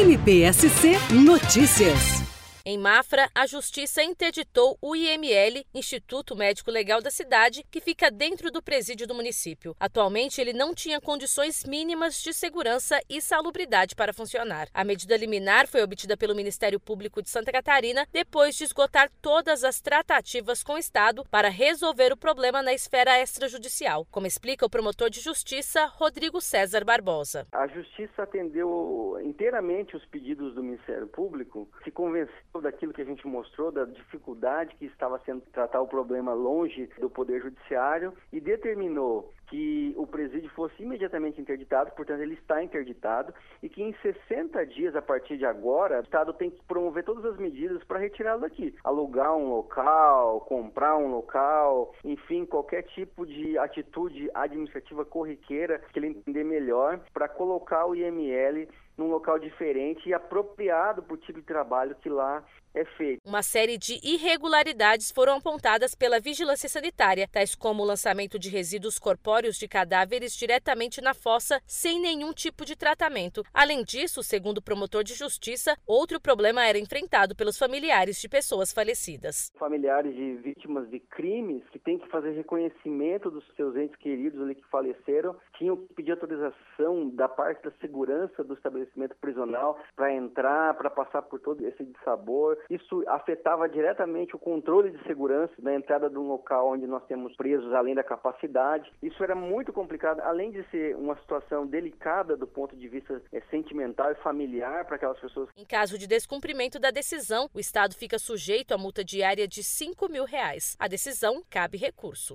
MPSC Notícias. Em Mafra, a Justiça interditou o IML, Instituto Médico Legal da cidade, que fica dentro do presídio do município. Atualmente, ele não tinha condições mínimas de segurança e salubridade para funcionar. A medida liminar foi obtida pelo Ministério Público de Santa Catarina depois de esgotar todas as tratativas com o Estado para resolver o problema na esfera extrajudicial, como explica o promotor de justiça, Rodrigo César Barbosa. A Justiça atendeu inteiramente os pedidos do Ministério Público, se convenceu daquilo que a gente mostrou, da dificuldade que estava sendo tratar o problema longe do Poder Judiciário e determinou que o presídio fosse imediatamente interditado, portanto ele está interditado, e que em 60 dias a partir de agora, o Estado tem que promover todas as medidas para retirá-lo daqui. Alugar um local, comprar um local, enfim, qualquer tipo de atitude administrativa corriqueira que ele entender melhor para colocar o IML num local diferente e apropriado para o tipo de trabalho que lá é feito. Uma série de irregularidades foram apontadas pela Vigilância Sanitária, tais como o lançamento de resíduos corpóreos de cadáveres diretamente na fossa sem nenhum tipo de tratamento. Além disso, segundo o promotor de justiça, outro problema era enfrentado pelos familiares de pessoas falecidas. Familiares de vítimas de crimes que têm que fazer reconhecimento dos seus entes queridos ali que faleceram, tinham que pedir autorização da parte da segurança do estabelecimento prisional para entrar, para passar por todo esse dissabor. Isso afetava diretamente o controle de segurança da entrada de um local onde nós temos presos além da capacidade. Isso era muito complicado, além de ser uma situação delicada do ponto de vista sentimental e familiar para aquelas pessoas. Em caso de descumprimento da decisão, o Estado fica sujeito a multa diária de R$5 mil. A decisão cabe recurso.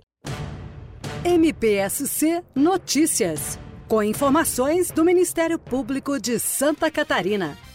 MPSC Notícias, com informações do Ministério Público de Santa Catarina.